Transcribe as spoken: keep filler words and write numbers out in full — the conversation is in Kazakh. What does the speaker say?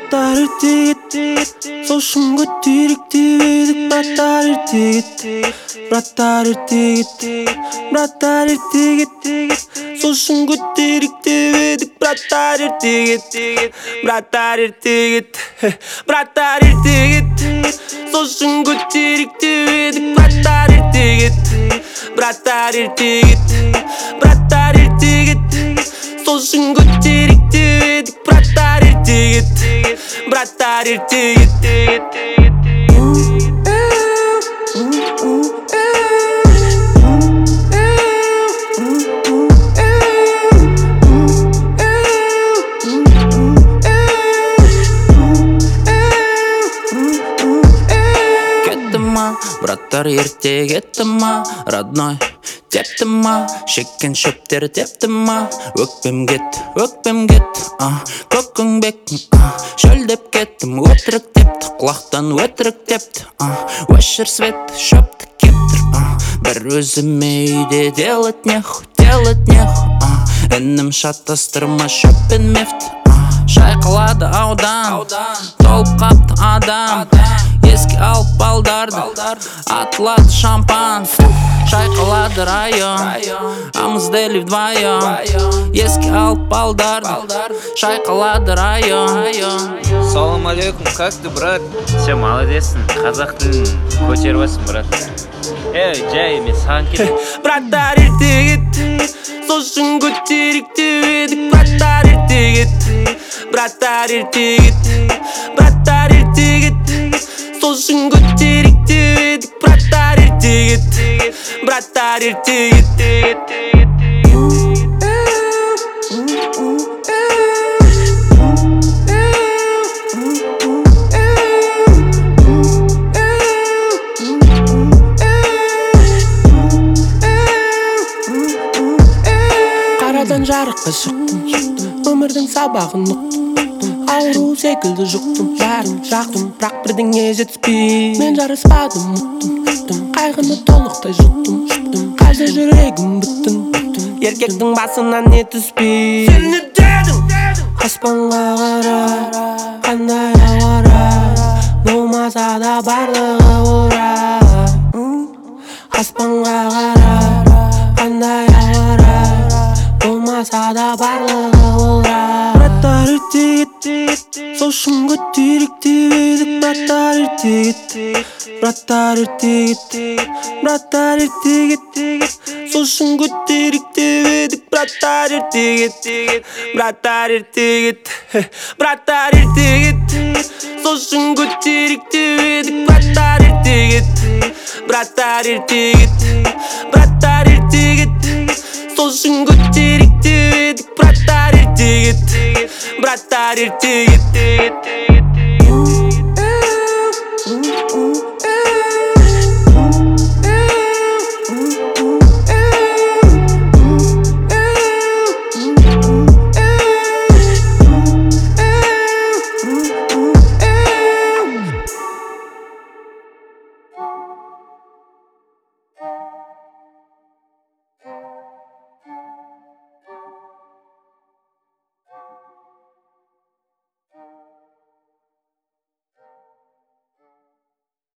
браттар ертегет сосын көтерік деп едік браттар ертегет браттар ертегет браттар ертегет сосын көтерік деп едік браттар ертегет браттар ертегет браттар ертегет сосын көтерік деп едік браттар ертегет браттар ертегет браттар ертегет сосын көтерік деп едік браттар ертегет браттар ертегет Браттар ерте кетті ма, родной, тепті ма, шеккен шөптер тепті ма, өкпем кет, өкпем кет, көкіңбек, шөлдеп кеттім, өтірік тепті, құлақтан өтірік тепті, өшір свет, шөпті кептір, бір өзіме үйде делать неху, делать неху, інім шатастырма шөппен мефті, шайқалады аудан, толып қапты адам, еске алып балдарды, атылады шампан, шайқалады район, амыздели вдвоем, еске алып балдарды, шайқалады район. Салам алейкум, как ты, брат? Все, молодецсің, қазақ тілін көтеріп алсың, брат. Эй, жай емес, саған келем. Браттар ертегет, сосын көтерік деп едік, браттар ертегет, браттар ертегет, браттар ертегет, сосын көтерік деп едік, браттар ертегет, браттар ертегет. Қарадан жарыққа шықтым, өмірдің сабағын ұқтым, ауру секілді жұқтым, бәрін жақтым, бірақ бірдеңе жетіспей. Мен жарыспадым, ұттым, қайғыны толықтай жұттым, қайда жүрегім бүттін, еркектің басынан не түспей. Сен не дедің? Аспанға қара, қандай ауара, болмаса да барлығы ора. Аспанға қара, қандай ауара, болмаса да барлығы ора. Браттар ертегет, сосын көтерік деп едік, браттар ертегет, браттар ертегет, браттар ертегет, сосын көтерік деп едік, браттар ертегет, браттар ертегет, браттар ертегет, сосын көтерік деп едік, браттар ертегет, браттар ертегет, браттар ертегет, сосын көтерік деп едік, браттар ертегет, браттар ертегет.